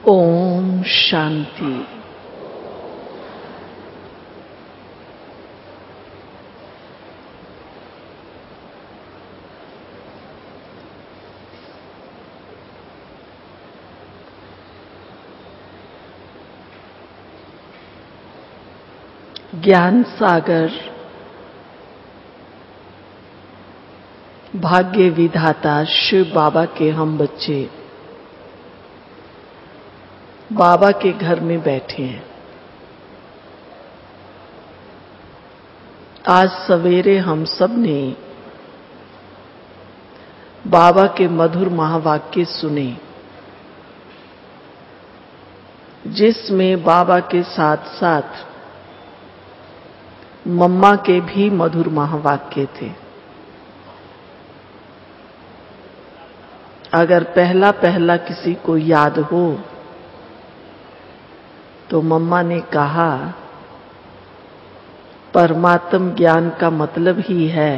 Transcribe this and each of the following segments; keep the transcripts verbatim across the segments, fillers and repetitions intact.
ओम शांति। ज्ञान सागर, भाग्य विधाता शिव बाबा के हम बच्चे बाबा के घर में बैठे हैं। आज सवेरे हम सब ने बाबा के मधुर महावाक्य सुने, जिसमें बाबा के साथ साथ मम्मा के भी मधुर महावाक्य थे। अगर पहला पहला किसी को याद हो तो मम्मा ने कहा, परमात्म ज्ञान का मतलब ही है।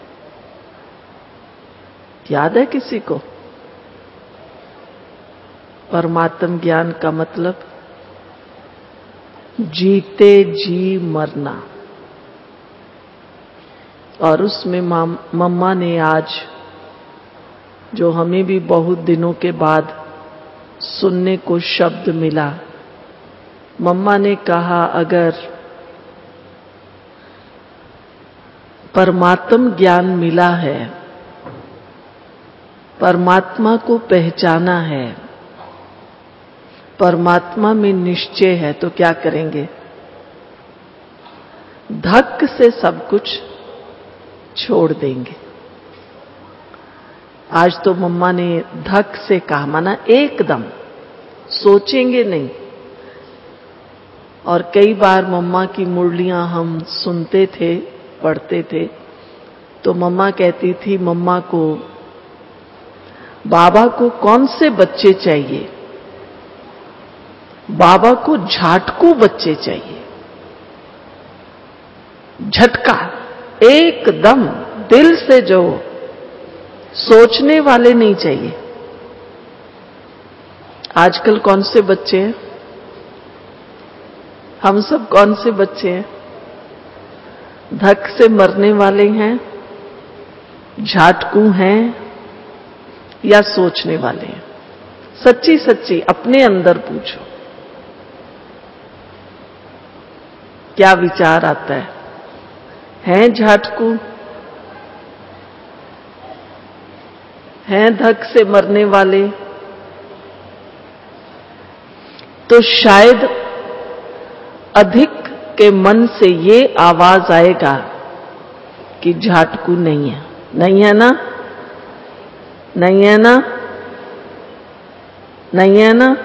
याद है किसी को? परमात्म ज्ञान का मतलब जीते जी मरना। और उसमें मम्मा ने आज, जो हमें भी बहुत दिनों के बाद सुनने को शब्द मिला, मम्मा ने कहा, अगर परमात्म ज्ञान मिला है, परमात्मा को पहचाना है, परमात्मा में निश्चय है, तो क्या करेंगे? धक से सब कुछ छोड़ देंगे। आज तो मम्मा ने धक से कहा, माना एकदम सोचेंगे नहीं। और कई बार मम्मा की मुरलियां हम सुनते थे, पढ़ते थे, तो मम्मा कहती थी, मम्मा को, बाबा को कौन से बच्चे चाहिए? बाबा को झाटकू बच्चे चाहिए। झटका, एकदम दिल से, जो सोचने वाले नहीं चाहिए। आजकल कौन से बच्चे हैं? हम सब कौन से बच्चे हैं? धक से मरने वाले हैं, झाटकू हैं, या सोचने वाले हैं? सच्ची सच्ची अपने अंदर पूछो, क्या विचार आता है? हैं झाटकू? हैं धक से मरने वाले? तो शायद अधिक के मन से ये आवाज आएगा कि झाटकू नहीं है। नहीं है ना? नहीं है ना? नहीं है ना?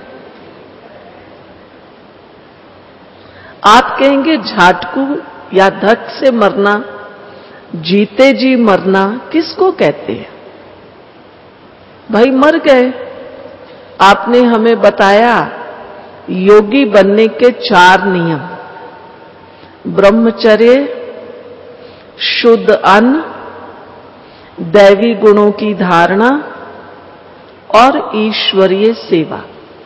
आप कहेंगे झाटकू या धक से मरना, जीते जी मरना किसको कहते हैं? भाई मर गए। आपने हमें बताया योगी बनने के चार नियम: ब्रह्मचर्य, शुद्ध अन्न, दैवी गुणों की धारणा और ईश्वरीय सेवा।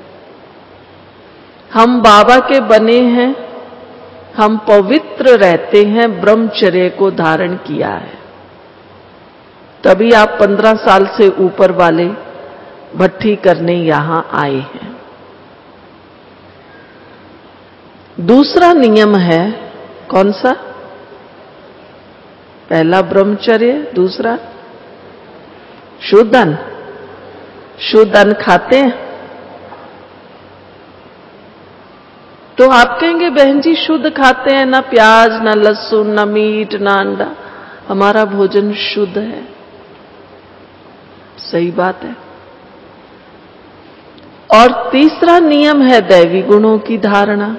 हम बाबा के बने हैं, हम पवित्र रहते हैं, ब्रह्मचर्य को धारण किया है। तभी आप पंद्रह साल से ऊपर वाले भट्ठी करने यहां आए हैं। दूसरा नियम है कौन सा? पहला ब्रह्मचर्य, दूसरा शुद्ध अन्न। शुद्ध अन्न खाते हैं? तो आप कहेंगे, बहन जी शुद्ध खाते हैं, ना प्याज, ना लहसुन, ना मीट, ना अंडा, हमारा भोजन शुद्ध है। सही बात है। और तीसरा नियम है दैवी गुणों की धारणा।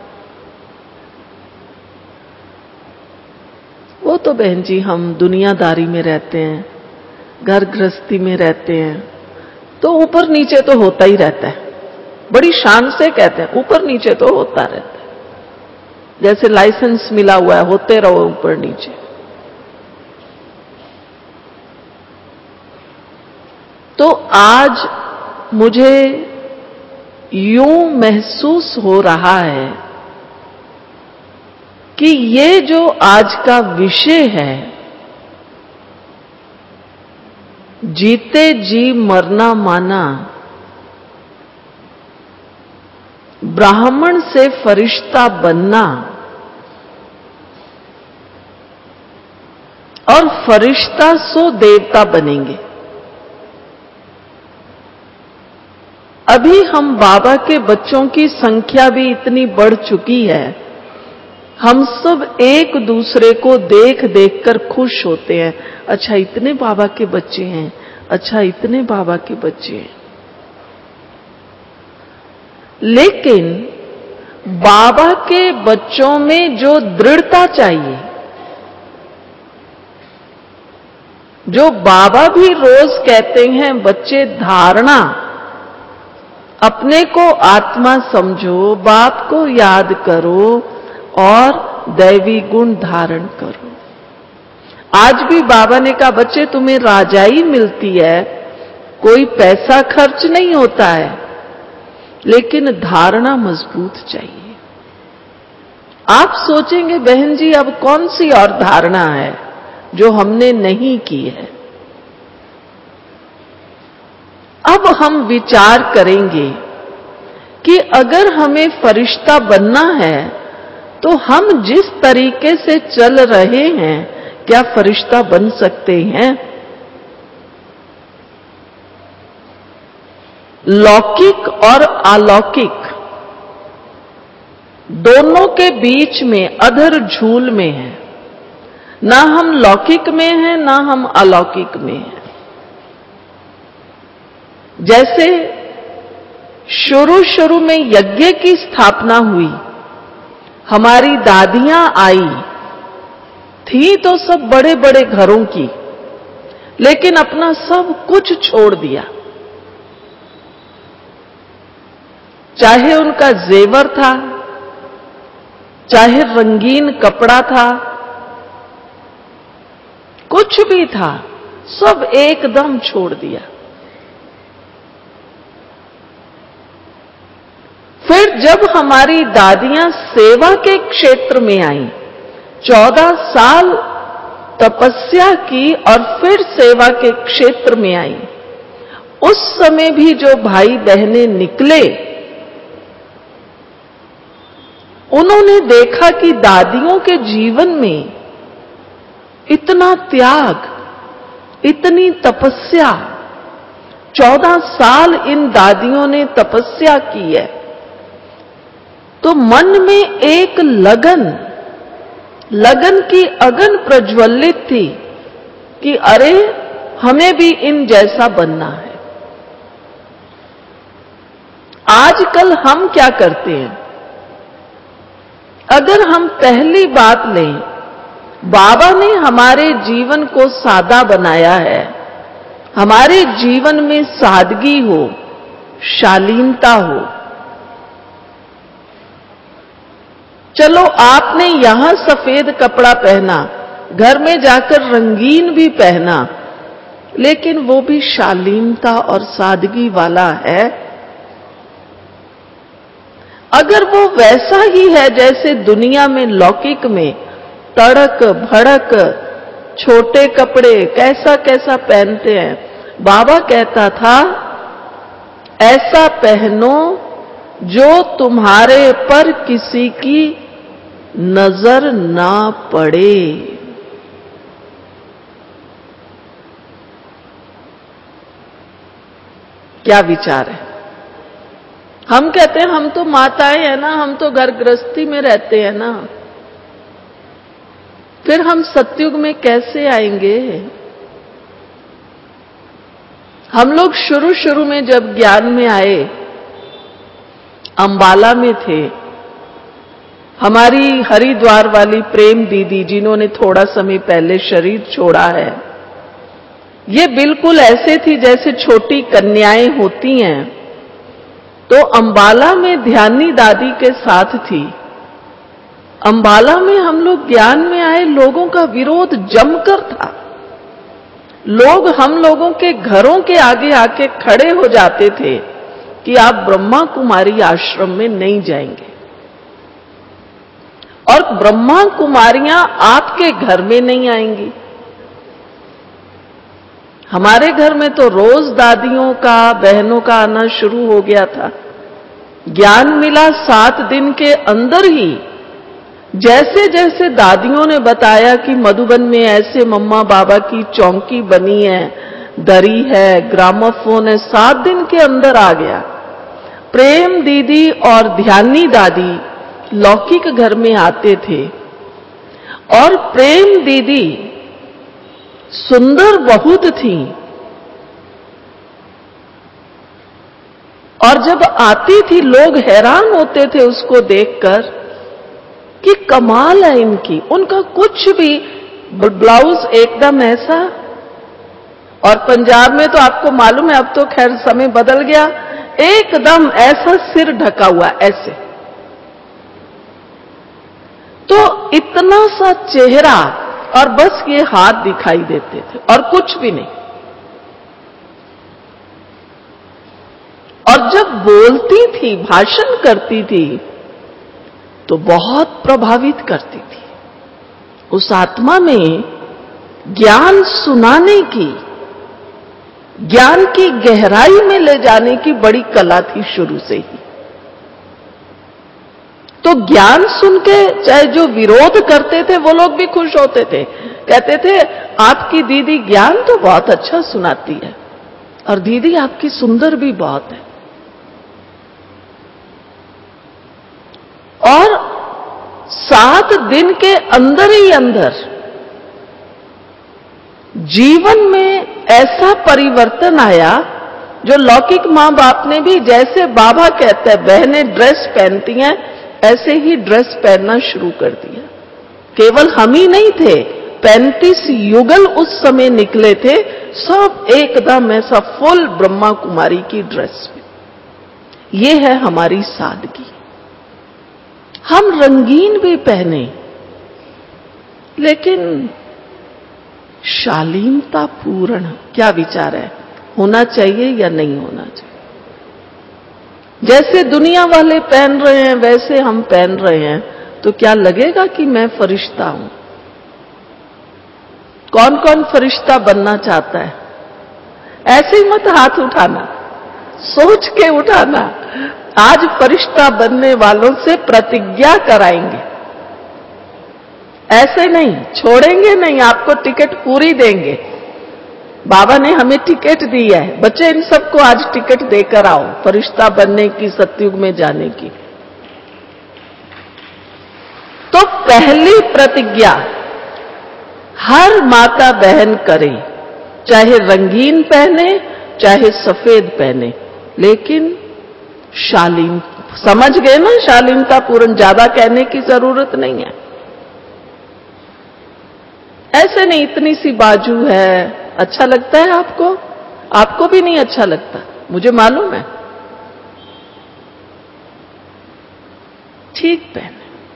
वो तो बहन जी हम दुनियादारी में रहते हैं, घर गृहस्थी में रहते हैं, तो ऊपर नीचे तो होता ही रहता है। बड़ी शान से कहते हैं, ऊपर नीचे तो होता रहता है। जैसे लाइसेंस मिला हुआ है, होते रहो ऊपर नीचे। तो आज मुझे यूं महसूस हो रहा है कि ये जो आज का विषय है, जीते जी मरना माना, ब्राह्मण से फरिश्ता बनना और फरिश्ता सो देवता बनेंगे। अभी हम बाबा के बच्चों की संख्या भी इतनी बढ़ चुकी है, हम सब एक दूसरे को देख देख कर खुश होते हैं। अच्छा इतने बाबा के बच्चे हैं, अच्छा इतने बाबा के बच्चे हैं। लेकिन बाबा के बच्चों में जो दृढ़ता चाहिए, जो बाबा भी रोज कहते हैं, बच्चे धारणा, अपने को आत्मा समझो, बाप को याद करो और दैवी गुण धारण करो। आज भी बाबा ने कहा, बच्चे तुम्हें राजाई मिलती है, कोई पैसा खर्च नहीं होता है, लेकिन धारणा मजबूत चाहिए। आप सोचेंगे बहन जी अब कौन सी और धारणा है जो हमने नहीं की है। अब हम विचार करेंगे कि अगर हमें फरिश्ता बनना है तो हम जिस तरीके से चल रहे हैं क्या फरिश्ता बन सकते हैं? लौकिक और अलौकिक दोनों के बीच में अधर झूल में है। ना हम लौकिक में हैं, ना हम अलौकिक में हैं। जैसे शुरू शुरू में यज्ञ की स्थापना हुई, हमारी दादियां आई थी तो सब बड़े बड़े घरों की, लेकिन अपना सब कुछ छोड़ दिया। चाहे उनका जेवर था, चाहे रंगीन कपड़ा था, कुछ भी था, सब एकदम छोड़ दिया। फिर जब हमारी दादियां सेवा के क्षेत्र में आईं, चौदह साल तपस्या की और फिर सेवा के क्षेत्र में आई, उस समय भी जो भाई बहनें निकले, उन्होंने देखा कि दादियों के जीवन में इतना त्याग, इतनी तपस्या, चौदह साल इन दादियों ने तपस्या की है, तो मन में एक लगन, लगन की अगन प्रज्वलित थी कि अरे हमें भी इन जैसा बनना है। आजकल हम क्या करते हैं? अगर हम पहली बात लें, बाबा ने हमारे जीवन को सादा बनाया है, हमारे जीवन में सादगी हो, शालीनता हो। चलो आपने यहां सफेद कपड़ा पहना, घर में जाकर रंगीन भी पहना, लेकिन वो भी शालीनता और सादगी वाला है। अगर वो वैसा ही है जैसे दुनिया में लौकिक में तड़क भड़क छोटे कपड़े कैसा कैसा पहनते हैं, बाबा कहता था ऐसा पहनो जो तुम्हारे पर किसी की नजर ना पड़े। क्या विचार है? हम कहते हैं हम तो माताएं हैं ना, हम तो घर गृहस्थी में रहते हैं ना, फिर हम सतयुग में कैसे आएंगे? हम लोग शुरू शुरू में जब ज्ञान में आए, अंबाला में थे। हमारी हरिद्वार वाली प्रेम दीदी, जिन्होंने थोड़ा समय पहले शरीर छोड़ा है, ये बिल्कुल ऐसे थी जैसे छोटी कन्याएं होती हैं। तो अंबाला में ध्यानी दादी के साथ थी। अंबाला में हम लोग ज्ञान में आए, लोगों का विरोध जमकर था। लोग हम लोगों के घरों के आगे आके खड़े हो जाते थे कि आप ब्रह्मा कुमारी आश्रम में नहीं जाएंगे और ब्रह्मा कुमारियां आपके घर में नहीं आएंगी। हमारे घर में तो रोज दादियों का, बहनों का आना शुरू हो गया था। ज्ञान मिला सात दिन के अंदर ही। जैसे जैसे दादियों ने बताया कि मधुबन में ऐसे मम्मा बाबा की चौकी बनी है, दरी है, ग्रामोफोन है, सात दिन के अंदर आ गया। प्रेम दीदी और ध्यानी दादी लौकिक घर में आते थे और प्रेम दीदी सुंदर बहुत थी और जब आती थी लोग हैरान होते थे उसको देखकर कि कमाल है इनकी। उनका कुछ भी ब्लाउज एकदम ऐसा, और पंजाब में तो आपको मालूम है, अब तो खैर समय बदल गया, एकदम ऐसा सिर ढका हुआ ऐसे। तो इतना सा चेहरा और बस ये हाथ दिखाई देते थे और कुछ भी नहीं। और जब बोलती थी, भाषण करती थी तो बहुत प्रभावित करती थी। उस आत्मा में ज्ञान सुनाने की, ज्ञान की गहराई में ले जाने की बड़ी कला थी शुरू से ही। तो ज्ञान सुन के चाहे जो विरोध करते थे वो लोग भी खुश होते थे, कहते थे आपकी दीदी ज्ञान तो बहुत अच्छा सुनाती है और दीदी आपकी सुंदर भी बहुत है। और सात दिन के अंदर ही अंदर जीवन में ऐसा परिवर्तन आया जो लौकिक मां बाप ने भी, जैसे बाबा कहते हैं बहनें ड्रेस पहनती हैं, ऐसे ही ड्रेस पहनना शुरू कर दिया। केवल हम ही नहीं थे, पैंतीस युगल उस समय निकले थे, सब एकदम ऐसा फुल ब्रह्मा कुमारी की ड्रेस में। ये है हमारी सादगी। हम रंगीन भी पहने लेकिन शालीनता पूर्ण। क्या विचार है, होना चाहिए या नहीं होना चाहिए? जैसे दुनिया वाले पहन रहे हैं वैसे हम पहन रहे हैं तो क्या लगेगा कि मैं फरिश्ता हूं? कौन कौन फरिश्ता बनना चाहता है? ऐसे ही मत हाथ उठाना, सोच के उठाना। आज फरिश्ता बनने वालों से प्रतिज्ञा कराएंगे, ऐसे नहीं छोड़ेंगे नहीं, आपको टिकट पूरी देंगे। बाबा ने हमें टिकट दी है, बच्चे इन सबको आज टिकट देकर आओ फरिश्ता बनने की, सतयुग में जाने की। तो पहली प्रतिज्ञा हर माता बहन करे, चाहे रंगीन पहने चाहे सफेद पहने, लेकिन शालीन। समझ गए ना, शालीनता पूर्ण, ज्यादा कहने की जरूरत नहीं है। ऐसे नहीं इतनी सी बाजू है, अच्छा लगता है आपको? आपको भी नहीं अच्छा लगता, मुझे मालूम है। ठीक पहने,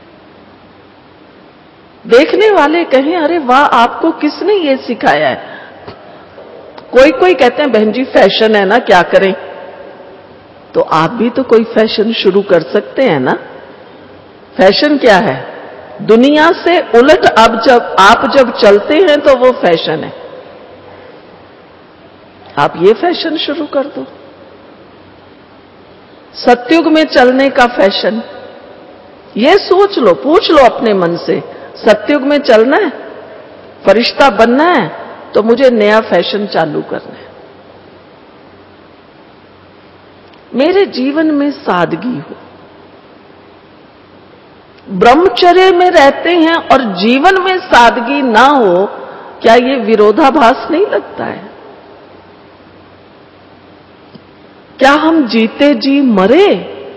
देखने वाले कहें अरे वाह आपको किसने ये सिखाया है? कोई कोई कहते हैं बहन जी फैशन है ना, क्या करें? तो आप भी तो कोई फैशन शुरू कर सकते हैं ना। फैशन क्या है? दुनिया से उलट अब जब आप जब चलते हैं तो वो फैशन है। आप ये फैशन शुरू कर दो, सतयुग में चलने का फैशन। ये सोच लो, पूछ लो अपने मन से, सतयुग में चलना है, फरिश्ता बनना है, तो मुझे नया फैशन चालू करना है। मेरे जीवन में सादगी हो। ब्रह्मचर्य में रहते हैं और जीवन में सादगी ना हो, क्या ये विरोधाभास नहीं लगता है? क्या हम जीते जी मरे?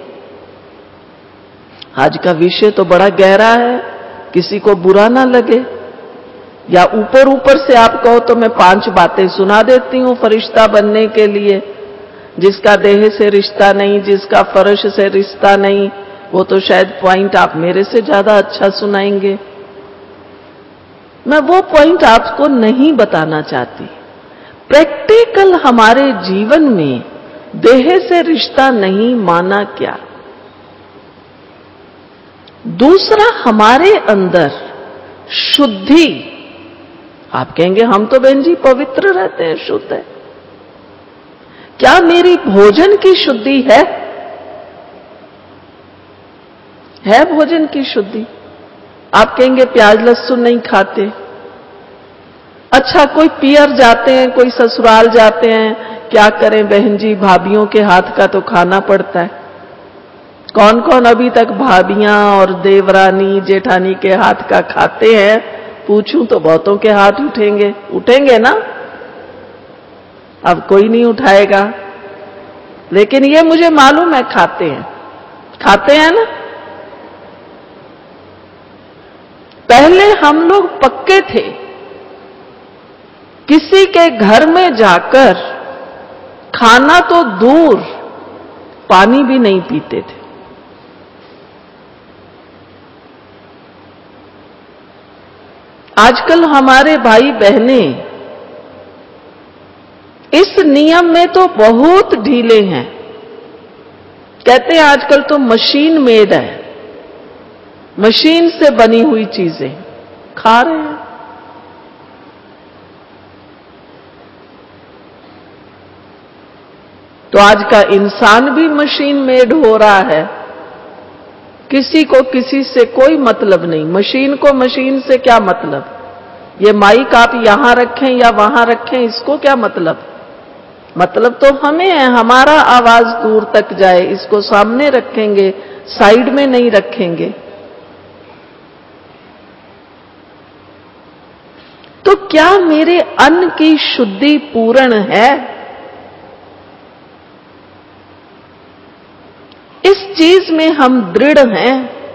आज का विषय तो बड़ा गहरा है, किसी को बुरा ना लगे, या ऊपर ऊपर से आप कहो तो मैं पांच बातें सुना देती हूं फरिश्ता बनने के लिए। जिसका देह से रिश्ता नहीं, जिसका फर्श से रिश्ता नहीं, वो तो शायद पॉइंट आप मेरे से ज्यादा अच्छा सुनाएंगे। मैं वो पॉइंट आपको नहीं बताना चाहती। प्रैक्टिकल हमारे जीवन में देह से रिश्ता नहीं माना क्या। दूसरा, हमारे अंदर शुद्धि। आप कहेंगे हम तो बहन जी पवित्र रहते हैं, शुद्ध है। क्या मेरी भोजन की शुद्धि है? है भोजन की शुद्धि? आप कहेंगे प्याज लहसुन नहीं खाते। अच्छा, कोई पियर जाते हैं, कोई ससुराल जाते हैं, क्या करें बहन जी, भाभियों के हाथ का तो खाना पड़ता है। कौन कौन अभी तक भाभियां और देवरानी जेठानी के हाथ का खाते हैं? पूछूं तो बहुतों के हाथ उठेंगे, उठेंगे ना? अब कोई नहीं उठाएगा, लेकिन ये मुझे मालूम है खाते हैं, खाते हैं ना। पहले हम लोग पक्के थे, किसी के घर में जाकर खाना तो दूर, पानी भी नहीं पीते थे। आजकल हमारे भाई बहनें इस नियम में तो बहुत ढीले हैं। कहते हैं आजकल तो मशीन मेड है, मशीन से बनी हुई चीजें खा रहे हैं। तो आज का इंसान भी मशीन मेड हो रहा है। किसी को किसी से कोई मतलब नहीं, मशीन को मशीन से क्या मतलब। ये माइक आप यहां रखें या वहां रखें, इसको क्या मतलब। मतलब तो हमें है, हमारा आवाज दूर तक जाए, इसको सामने रखेंगे, साइड में नहीं रखेंगे। तो क्या मेरे अन्न की शुद्धि पूर्ण है? इस चीज में हम दृढ़ हैं।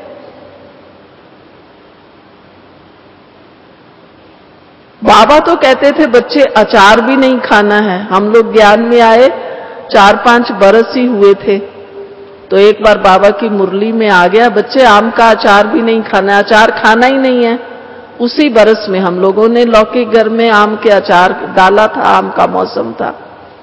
बाबा तो कहते थे बच्चे अचार भी नहीं खाना है। हम लोग ज्ञान में आए चार पांच बरस ही हुए थे, तो एक बार बाबा की मुरली में आ गया, बच्चे आम का अचार भी नहीं खाना है, अचार खाना ही नहीं है। उसी बरस में हम लोगों ने लौकिक घर में आम के अचार डाला था, आम का मौसम था।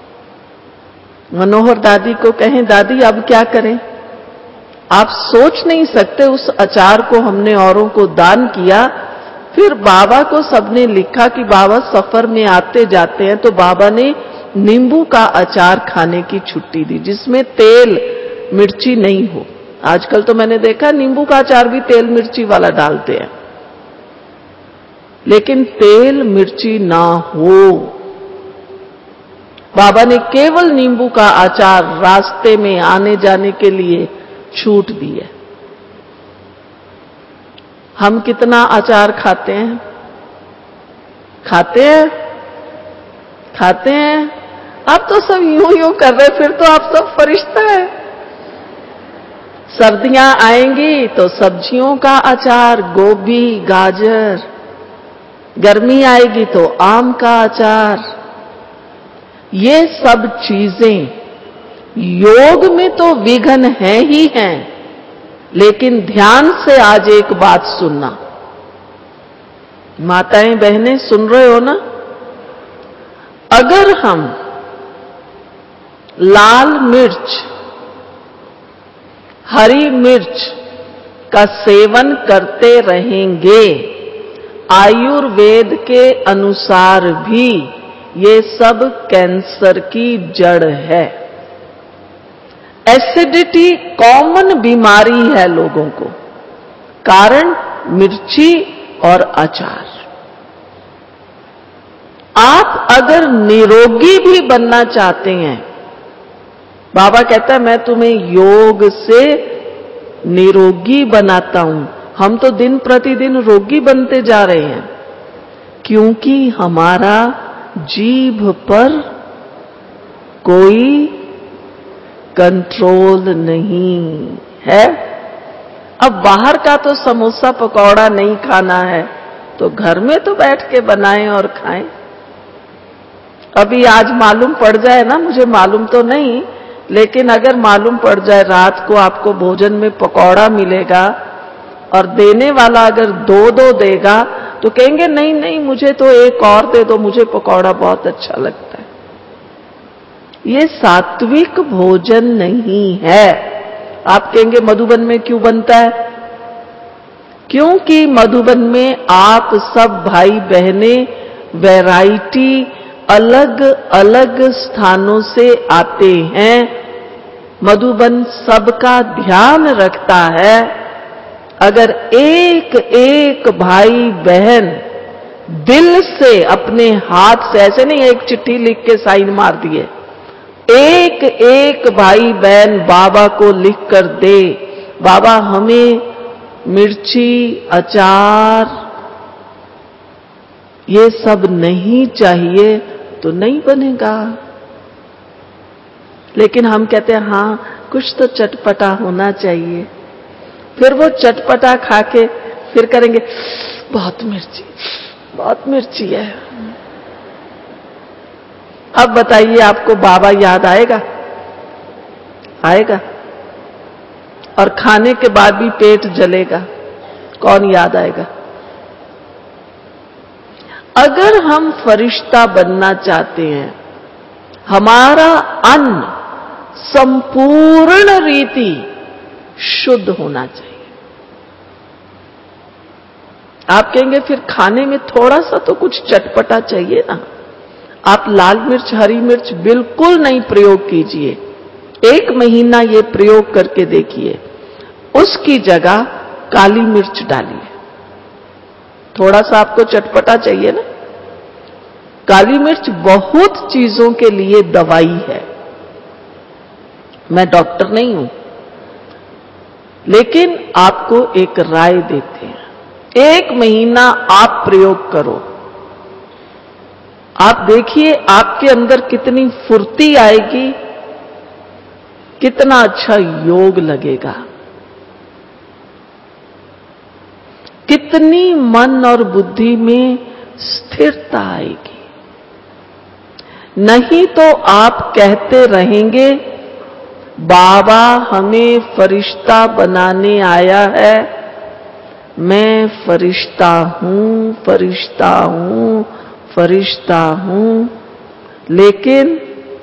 मनोहर दादी को कहें दादी अब क्या करें। आप सोच नहीं सकते, उस अचार को हमने औरों को दान किया। फिर बाबा को सबने लिखा कि बाबा सफर में आते जाते हैं, तो बाबा ने नींबू का अचार खाने की छुट्टी दी, जिसमें तेल मिर्ची नहीं हो। आजकल तो मैंने देखा नींबू का अचार भी तेल मिर्ची वाला डालते हैं, लेकिन तेल मिर्ची ना हो। बाबा ने केवल नींबू का अचार रास्ते में आने जाने के लिए छूट दी है। हम कितना अचार खाते हैं? खाते हैं खाते हैं आप तो सब यूं यूं कर रहे, फिर तो आप सब फरिश्ता है। सर्दियां आएंगी तो सब्जियों का अचार, गोभी गाजर। गर्मी आएगी तो आम का अचार। ये सब चीजें योग में तो विघ्न है ही हैं, लेकिन ध्यान से आज एक बात सुनना। माताएं बहनें सुन रहे हो ना? अगर हम लाल मिर्च, हरी मिर्च का सेवन करते रहेंगे, आयुर्वेद के अनुसार भी ये सब कैंसर की जड़ है। एसिडिटी कॉमन बीमारी है लोगों को, कारण मिर्ची और अचार। आप अगर निरोगी भी बनना चाहते हैं, बाबा कहता है मैं तुम्हें योग से निरोगी बनाता हूं। हम तो दिन प्रतिदिन रोगी बनते जा रहे हैं, क्योंकि हमारा जीभ पर कोई कंट्रोल नहीं है। अब बाहर का तो समोसा पकौड़ा नहीं खाना है, तो घर में तो बैठ के बनाएं और खाएं। अभी आज मालूम पड़ जाए ना, मुझे मालूम तो नहीं, लेकिन अगर मालूम पड़ जाए रात को आपको भोजन में पकौड़ा मिलेगा और देने वाला अगर दो दो देगा, तो कहेंगे नहीं नहीं मुझे तो एक और दे दो, मुझे पकौड़ा बहुत अच्छा लगता है। ये सात्विक भोजन नहीं है। आप कहेंगे मधुबन में क्यों बनता है? क्योंकि मधुबन में आप सब भाई बहने वैरायटी अलग अलग स्थानों से आते हैं। मधुबन सबका ध्यान रखता है। अगर एक एक भाई बहन दिल से अपने हाथ से, ऐसे नहीं एक चिट्ठी लिख के साइन मार दिए, एक एक भाई बहन बाबा को लिख कर दे, बाबा हमें मिर्ची, अचार ये सब नहीं चाहिए, तो नहीं बनेगा। लेकिन हम कहते हैं हाँ कुछ तो चटपटा होना चाहिए। फिर वो चटपटा खा के फिर करेंगे बहुत मिर्ची, बहुत मिर्ची है। अब बताइए आपको बाबा याद आएगा? आएगा? और खाने के बाद भी पेट जलेगा, कौन याद आएगा? अगर हम फरिश्ता बनना चाहते हैं, हमारा अन्न संपूर्ण रीति शुद्ध होना चाहिए। आप कहेंगे फिर खाने में थोड़ा सा तो कुछ चटपटा चाहिए ना। आप लाल मिर्च, हरी मिर्च बिल्कुल नहीं प्रयोग कीजिए। एक महीना ये प्रयोग करके देखिए, उसकी जगह काली मिर्च डालिए। थोड़ा सा आपको चटपटा चाहिए ना। काली मिर्च बहुत चीजों के लिए दवाई है। मैं डॉक्टर नहीं हूं, लेकिन आपको एक राय देते हैं। एक महीना आप प्रयोग करो, आप देखिए आपके अंदर कितनी फुर्ती आएगी, कितना अच्छा योग लगेगा, कितनी मन और बुद्धि में स्थिरता आएगी। नहीं तो आप कहते रहेंगे बाबा हमें फरिश्ता बनाने आया है, मैं फरिश्ता हूं, फरिश्ता हूं, फरिश्ता हूं, लेकिन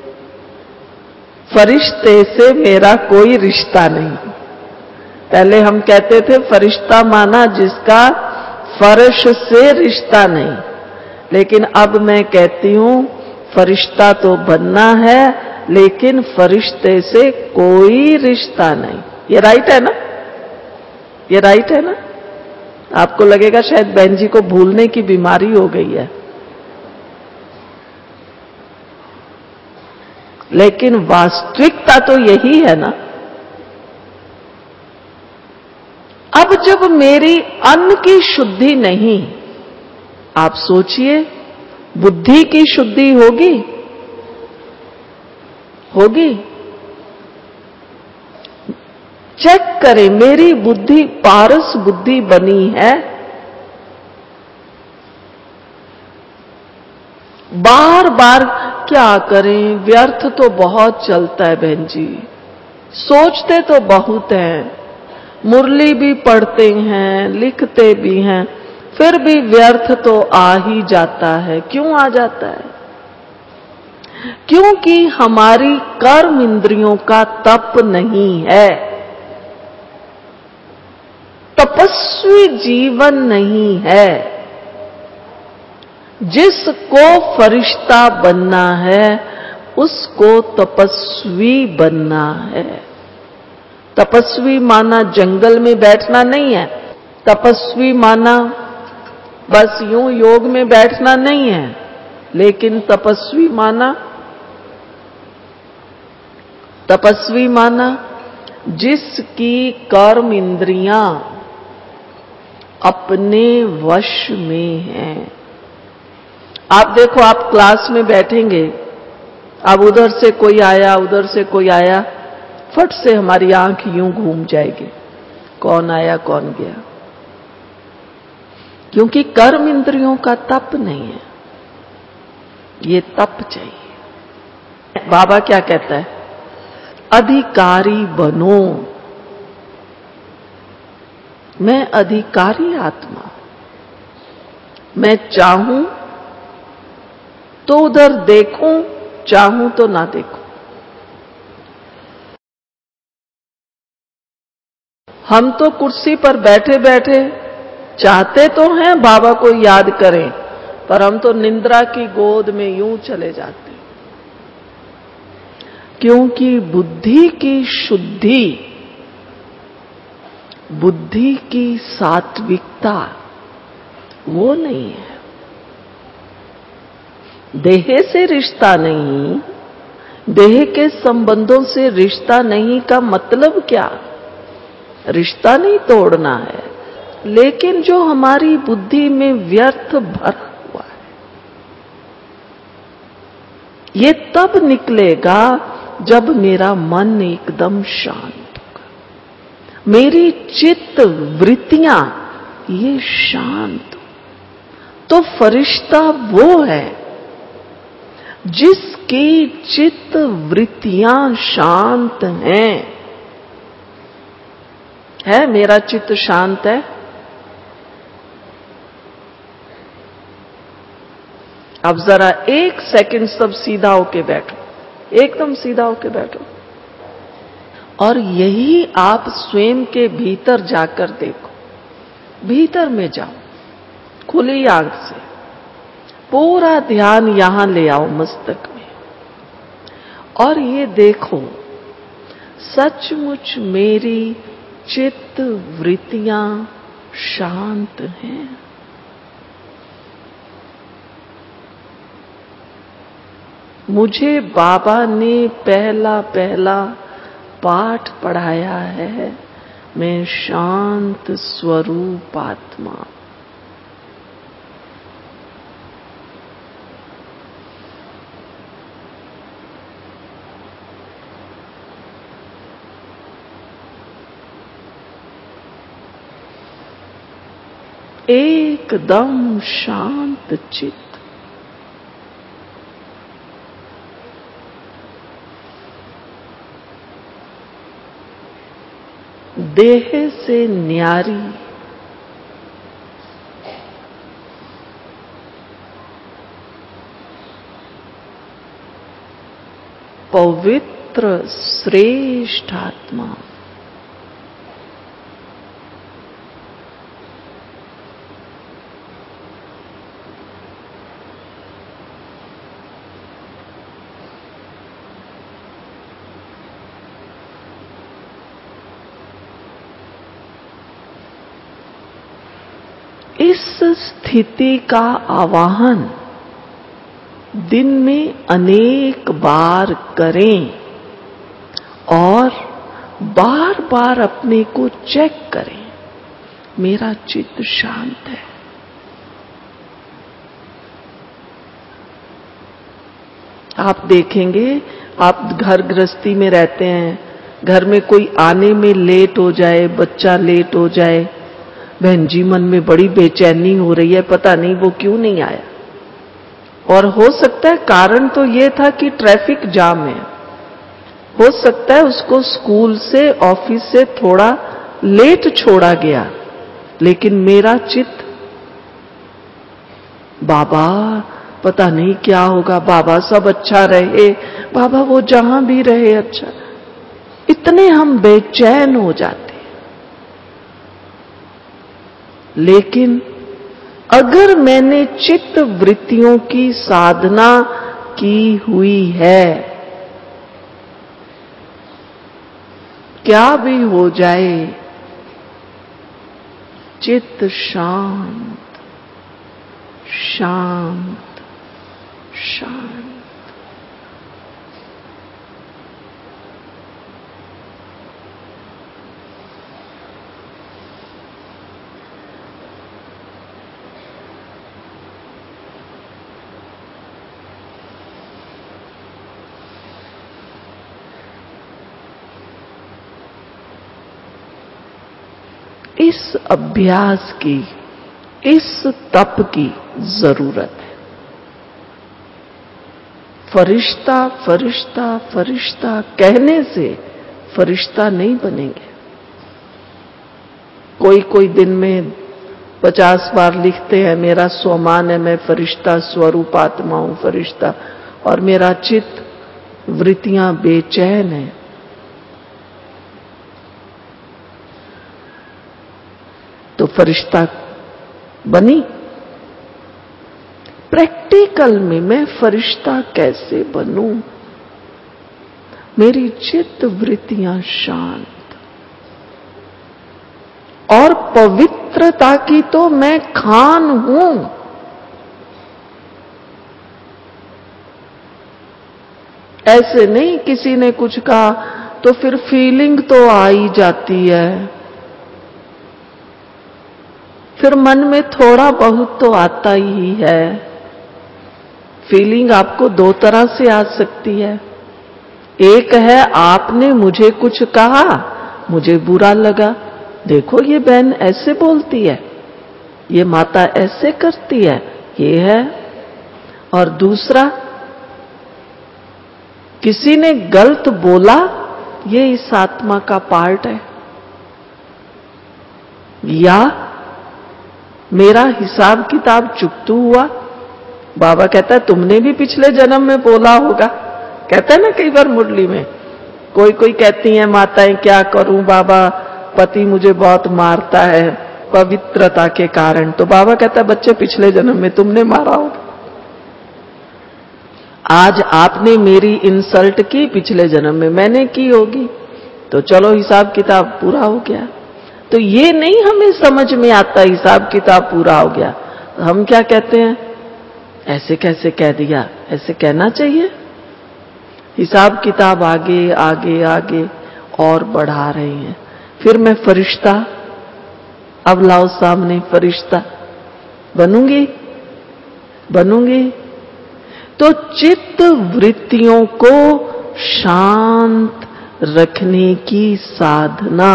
फरिश्ते से मेरा कोई रिश्ता नहीं। पहले हम कहते थे फरिश्ता माना जिसका फर्श से रिश्ता नहीं, लेकिन अब मैं कहती हूं फरिश्ता तो बनना है, लेकिन फरिश्ते से कोई रिश्ता नहीं। ये राइट है ना? ये राइट है ना? आपको लगेगा शायद बहन जी को भूलने की बीमारी हो गई है, लेकिन वास्तविकता तो यही है ना। अब जब मेरी अन्न की शुद्धि नहीं, आप सोचिए बुद्धि की शुद्धि होगी? होगी? चेक करें, मेरी बुद्धि पारस बुद्धि बनी है? बार बार क्या करें, व्यर्थ तो बहुत चलता है बहन जी, सोचते तो बहुत हैं, मुरली भी पढ़ते हैं, लिखते भी हैं, फिर भी व्यर्थ तो आ ही जाता है। क्यों आ जाता है? क्योंकि हमारी कर्म इंद्रियों का तप नहीं है, तपस्वी जीवन नहीं है। जिसको फरिश्ता बनना है उसको तपस्वी बनना है। तपस्वी माना जंगल में बैठना नहीं है, तपस्वी माना बस यूं योग में बैठना नहीं है, लेकिन तपस्वी माना तपस्वी माना जिसकी कर्म इंद्रियां अपने वश में हैं। आप देखो, आप क्लास में बैठेंगे, अब उधर से कोई आया, उधर से कोई आया, फट से हमारी आंख यूं घूम जाएगी, कौन आया कौन गया, क्योंकि कर्म इंद्रियों का तप नहीं है। ये तप चाहिए। बाबा क्या कहता है? अधिकारी बनो। मैं अधिकारी आत्मा, मैं चाहूं तो उधर देखूं, चाहूं तो ना देखूं। हम तो कुर्सी पर बैठे बैठे चाहते तो हैं बाबा को याद करें, पर हम तो निद्रा की गोद में यूं चले जाते हैं, क्योंकि बुद्धि की शुद्धि, बुद्धि की सात्विकता वो नहीं है। देह से रिश्ता नहीं, देह के संबंधों से रिश्ता नहीं का मतलब क्या? रिश्ता नहीं तोड़ना है, लेकिन जो हमारी बुद्धि में व्यर्थ भरा हुआ है, ये तब निकलेगा जब मेरा मन एकदम शांत होगा, मेरी चित्त वृत्तियां ये शांत हो। तो फरिश्ता वो है जिसकी चित्त वृत्तियां शांत हैं। है मेरा चित्त शांत है? अब जरा एक सेकंड सब सीधा होके बैठो, एकदम सीधा होके बैठो, और यही आप स्वयं के भीतर जाकर देखो। भीतर में जाओ, खुली आंख से पूरा ध्यान यहां ले आओ मस्तक में, और ये देखो सचमुच मेरी चित्त वृत्तियां शांत हैं। मुझे बाबा ने पहला पहला पाठ पढ़ाया है, मैं शांत स्वरूप आत्मा। एकदम शांत चित्त, देह से न्यारी, पवित्र श्रेष्ठ आत्मा। इस स्थिति का आवाहन दिन में अनेक बार करें और बार बार अपने को चेक करें, मेरा चित्त शांत है। आप देखेंगे, आप घर गृहस्थी में रहते हैं, घर में कोई आने में लेट हो जाए, बच्चा लेट हो जाए, बहन जी मन में बड़ी बेचैनी हो रही है, पता नहीं वो क्यों नहीं आया। और हो सकता है कारण तो ये था कि ट्रैफिक जाम है, हो सकता है उसको स्कूल से ऑफिस से थोड़ा लेट छोड़ा गया, लेकिन मेरा चित्त बाबा पता नहीं क्या होगा, बाबा सब अच्छा रहे, बाबा वो जहां भी रहे अच्छा। इतने हम बेचैन हो जाते। लेकिन अगर मैंने चित्त वृत्तियों की साधना की हुई है, क्या भी हो जाए चित्त शांत शांत शांत। इस अभ्यास की, इस तप की जरूरत है। फरिश्ता फरिश्ता फरिश्ता कहने से फरिश्ता नहीं बनेंगे। कोई कोई दिन में पचास बार लिखते हैं मेरा स्वमान है, मैं फरिश्ता स्वरूप आत्मा हूं, फरिश्ता, और मेरा चित्त वृत्तियां बेचैन है। तो फरिश्ता बनी। प्रैक्टिकल में मैं फरिश्ता कैसे बनूं? मेरी चित्त वृत्तियां शांत और पवित्रता की तो मैं खान हूं। ऐसे नहीं किसी ने कुछ कहा तो फिर फीलिंग तो आ ही जाती है, फिर मन में थोड़ा बहुत तो आता ही है। फीलिंग आपको दो तरह से आ सकती है। एक है आपने मुझे कुछ कहा, मुझे बुरा लगा, देखो ये बहन ऐसे बोलती है, ये माता ऐसे करती है, ये है। और दूसरा, किसी ने गलत बोला, ये इस आत्मा का पार्ट है। या मेरा हिसाब किताब चुकतू हुआ। बाबा कहता है तुमने भी पिछले जन्म में बोला होगा। कहता है ना कई बार मुरली में, कोई कोई कहती हैं माताएं क्या करूं बाबा, पति मुझे बहुत मारता है पवित्रता के कारण। तो बाबा कहता है बच्चे पिछले जन्म में तुमने मारा होगा। आज आपने मेरी इंसल्ट की, पिछले जन्म में मैंने की होगी, तो चलो हिसाब किताब पूरा हो गया। तो ये नहीं हमें समझ में आता हिसाब किताब पूरा हो गया। हम क्या कहते हैं, ऐसे कैसे कह दिया, ऐसे कहना चाहिए। हिसाब किताब आगे आगे आगे और बढ़ा रहे हैं। फिर मैं फरिश्ता, अब लाओ सामने फरिश्ता बनूंगी बनूंगी तो चित्त वृत्तियों को शांत रखने की साधना,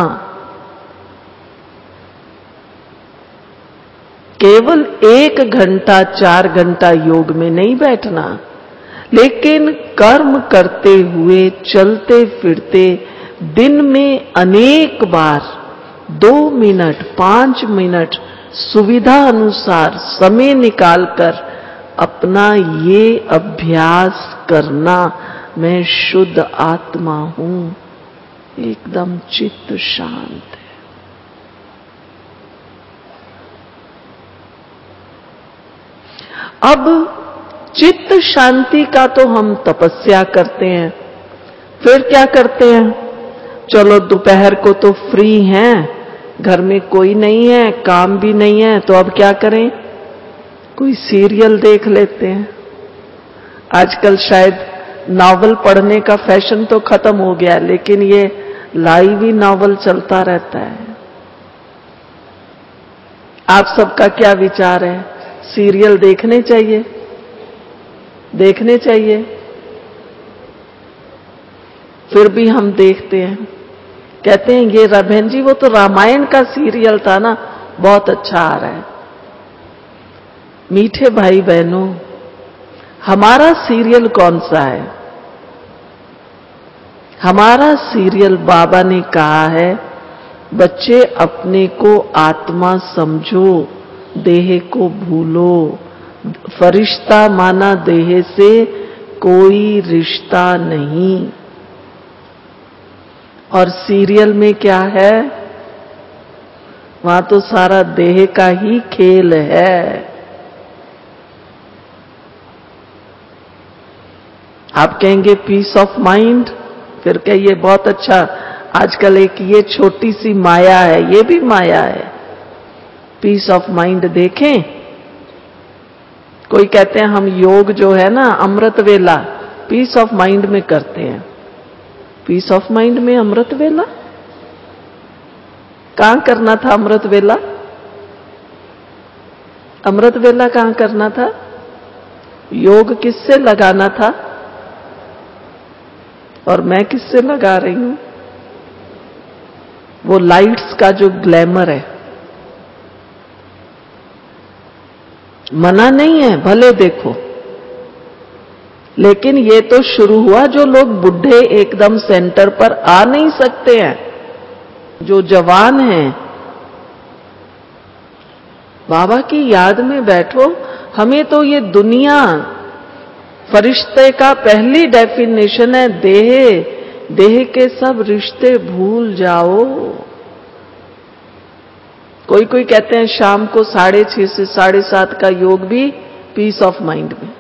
केवल एक घंटा चार घंटा योग में नहीं बैठना, लेकिन कर्म करते हुए चलते फिरते दिन में अनेक बार दो मिनट पांच मिनट सुविधा अनुसार समय निकालकर अपना ये अभ्यास करना, मैं शुद्ध आत्मा हूं, एकदम चित्त शांत है। अब चित्त शांति का तो हम तपस्या करते हैं, फिर क्या करते हैं, चलो दोपहर को तो फ्री हैं, घर में कोई नहीं है, काम भी नहीं है, तो अब क्या करें, कोई सीरियल देख लेते हैं। आजकल शायद नॉवल पढ़ने का फैशन तो खत्म हो गया, लेकिन ये लाइव ही नॉवल चलता रहता है। आप सबका क्या विचार है, सीरियल देखने चाहिए देखने चाहिए? फिर भी हम देखते हैं, कहते हैं ये बहन जी वो तो रामायण का सीरियल था ना, बहुत अच्छा आ रहा है। मीठे भाई बहनों, हमारा सीरियल कौन सा है? हमारा सीरियल बाबा ने कहा है, बच्चे अपने को आत्मा समझो, देह को भूलो। फरिश्ता माना देह से कोई रिश्ता नहीं। और सीरियल में क्या है, वहां तो सारा देह का ही खेल है। आप कहेंगे पीस ऑफ माइंड, फिर कहिए बहुत अच्छा, आजकल एक ये छोटी सी माया है, ये भी माया है। पीस ऑफ माइंड देखें, कोई कहते हैं हम योग जो है ना अमृत वेला पीस ऑफ माइंड में करते हैं। पीस ऑफ माइंड में अमृत वेला कहां करना था? अमृत वेला अमृत वेला कहां करना था? योग किससे लगाना था? और मैं किससे लगा रही हूं? वो लाइट्स का जो ग्लैमर है, मना नहीं है, भले देखो, लेकिन ये तो शुरू हुआ जो लोग बुढ़े एकदम सेंटर पर आ नहीं सकते हैं, जो जवान हैं, बाबा की याद में बैठो। हमें तो ये दुनिया, फरिश्ते का पहली डेफिनेशन है देह, देह के सब रिश्ते भूल जाओ। कोई कोई कहते हैं शाम को साढ़े छह से साढ़े सात का योग भी पीस ऑफ माइंड में।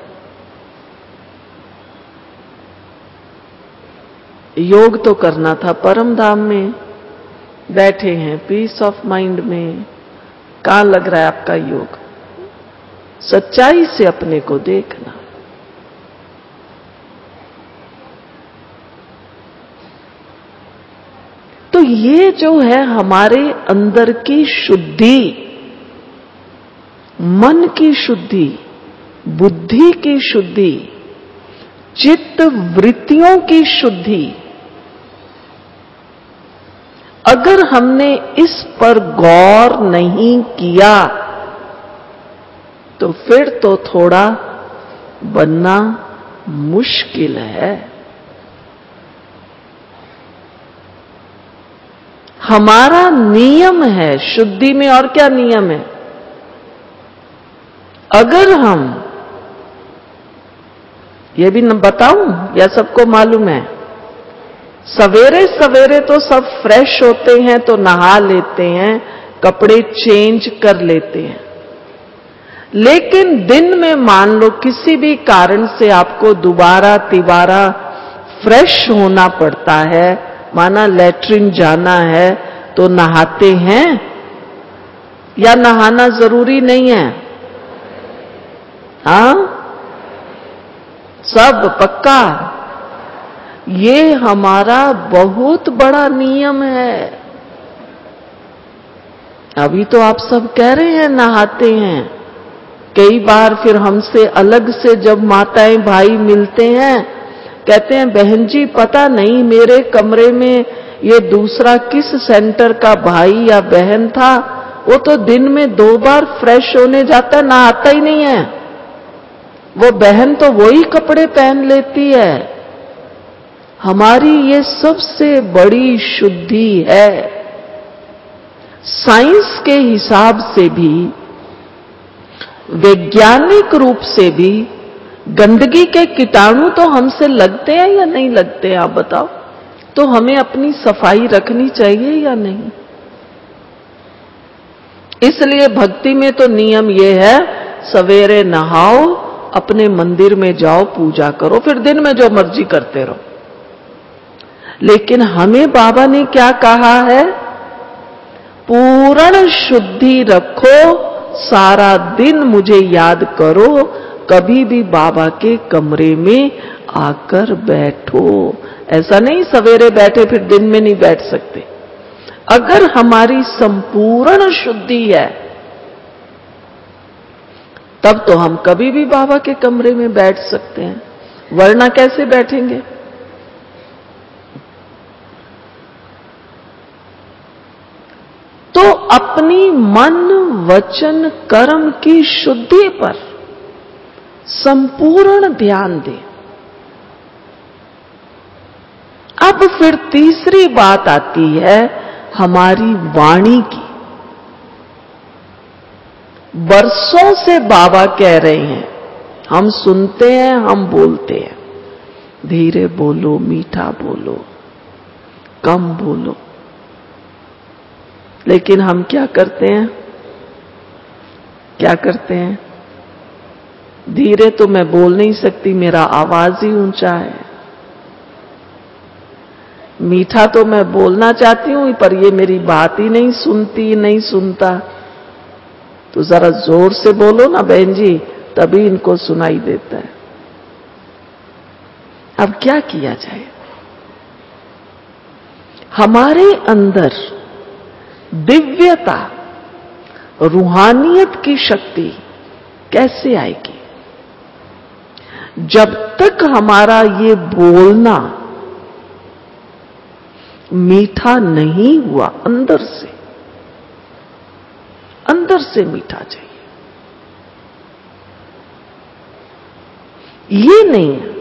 योग तो करना था परम धाम में, बैठे हैं पीस ऑफ माइंड में। कहां लग रहा है आपका योग? सच्चाई से अपने को देखना। तो ये जो है हमारे अंदर की शुद्धि, मन की शुद्धि, बुद्धि की शुद्धि, चित्त वृत्तियों की शुद्धि, अगर हमने इस पर गौर नहीं किया तो फिर तो थोड़ा बनना मुश्किल है। हमारा नियम है शुद्धि में, और क्या नियम है? अगर हम, ये भी न बताऊं या सबको मालूम है, सवेरे सवेरे तो सब फ्रेश होते हैं तो नहा लेते हैं, कपड़े चेंज कर लेते हैं। लेकिन दिन में मान लो किसी भी कारण से आपको दोबारा तिबारा फ्रेश होना पड़ता है, माना लैट्रिन जाना है, तो नहाते हैं या नहाना जरूरी नहीं है? हाँ, सब पक्का। ये हमारा बहुत बड़ा नियम है। अभी तो आप सब कह रहे हैं नहाते हैं, कई बार फिर हमसे अलग से जब माताएं भाई मिलते हैं, कहते हैं बहन जी पता नहीं मेरे कमरे में ये दूसरा किस सेंटर का भाई या बहन था, वो तो दिन में दो बार फ्रेश होने जाता है, नहाता ही नहीं है। वो बहन तो वही कपड़े पहन लेती है। हमारी ये सबसे बड़ी शुद्धि है। साइंस के हिसाब से भी, वैज्ञानिक रूप से भी गंदगी के कीटाणु तो हमसे लगते हैं या नहीं लगते हैं? आप बताओ। तो हमें अपनी सफाई रखनी चाहिए या नहीं? इसलिए भक्ति में तो नियम ये है, सवेरे नहाओ, अपने मंदिर में जाओ, पूजा करो, फिर दिन में जो मर्जी करते रहो। लेकिन हमें बाबा ने क्या कहा है? पूर्ण शुद्धि रखो, सारा दिन मुझे याद करो, कभी भी बाबा के कमरे में आकर बैठो। ऐसा नहीं सवेरे बैठे फिर दिन में नहीं बैठ सकते। अगर हमारी संपूर्ण शुद्धि है तब तो हम कभी भी बाबा के कमरे में बैठ सकते हैं, वरना कैसे बैठेंगे? तो अपनी मन वचन कर्म की शुद्धि पर संपूर्ण ध्यान दें। अब फिर तीसरी बात आती है हमारी वाणी की। बरसों से बाबा कह रहे हैं, हम सुनते हैं, हम बोलते हैं, धीरे बोलो, मीठा बोलो, कम बोलो। लेकिन हम क्या करते हैं? क्या करते हैं? धीरे तो मैं बोल नहीं सकती, मेरा आवाज ही ऊंचा है। मीठा तो मैं बोलना चाहती हूं पर ये मेरी बात ही नहीं सुनती, नहीं सुनता। तो जरा जोर से बोलो ना बहन जी, तभी इनको सुनाई देता है। अब क्या किया जाए? हमारे अंदर दिव्यता, रूहानियत की शक्ति कैसे आएगी? जब तक हमारा ये बोलना मीठा नहीं हुआ, अंदर से अंदर से मीठा चाहिए। ये नहीं है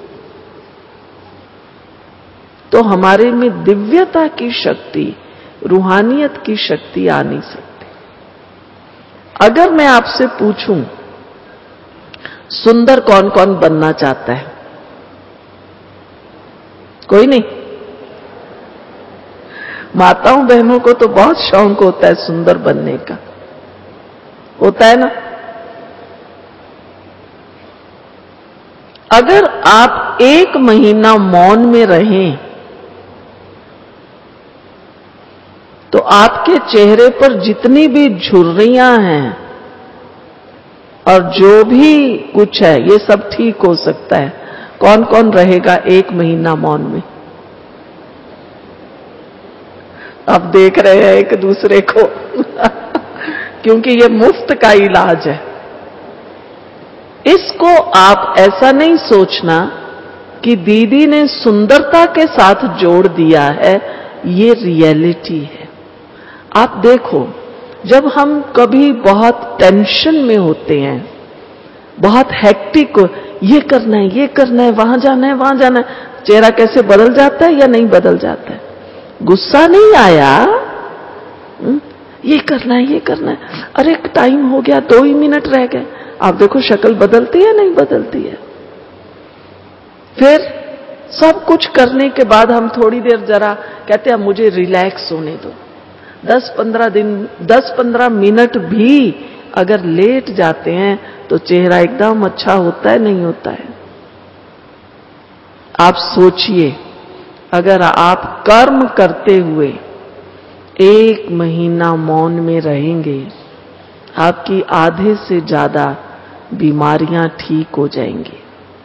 तो हमारे में दिव्यता की शक्ति, रूहानियत की शक्ति आ नहीं सकती। अगर मैं आपसे पूछूं सुंदर कौन कौन बनना चाहता है? कोई नहीं। माताओं बहनों को तो बहुत शौक होता है सुंदर बनने का, होता है ना। अगर आप एक महीना मौन में रहें तो आपके चेहरे पर जितनी भी झुर्रियां हैं और जो भी कुछ है ये सब ठीक हो सकता है। कौन कौन रहेगा एक महीना मौन में? अब देख रहे हैं एक दूसरे को क्योंकि ये मुफ्त का इलाज है। इसको आप ऐसा नहीं सोचना कि दीदी ने सुंदरता के साथ जोड़ दिया है, ये रियलिटी है। आप देखो, जब हम कभी बहुत टेंशन में होते हैं, बहुत हेक्टिक, ये करना है ये करना है, वहां जाना है वहां जाना है, चेहरा कैसे बदल जाता है या नहीं बदल जाता है? गुस्सा नहीं आया, ये करना है ये करना है, अरे टाइम हो गया, दो ही मिनट रह गए, आप देखो शक्ल बदलती है नहीं बदलती है? फिर सब कुछ करने के बाद हम थोड़ी देर जरा कहते हैं मुझे रिलैक्स होने दो, दस पंद्रह दिन दस पंद्रह मिनट भी अगर लेट जाते हैं तो चेहरा एकदम अच्छा होता है नहीं होता है? आप सोचिए, अगर आप कर्म करते हुए एक महीना मौन में रहेंगे, आपकी आधे से ज्यादा बीमारियां ठीक हो जाएंगी।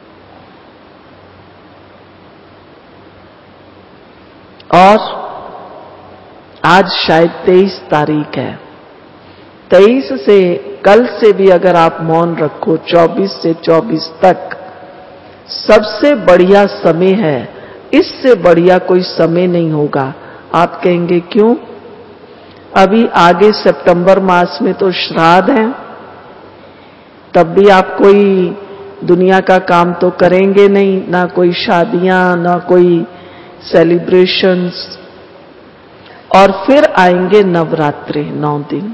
और आज शायद तेईस तारीख है, तेईस से कल से भी अगर आप मौन रखो, चौबीस से चौबीस तक सबसे बढ़िया समय है, इससे बढ़िया कोई समय नहीं होगा। आप कहेंगे क्यों? अभी आगे सितंबर मास में तो श्राद्ध है, तब भी आप कोई दुनिया का काम तो करेंगे नहीं, ना कोई शादियां ना कोई सेलिब्रेशंस, और फिर आएंगे नवरात्रि, नौ दिन,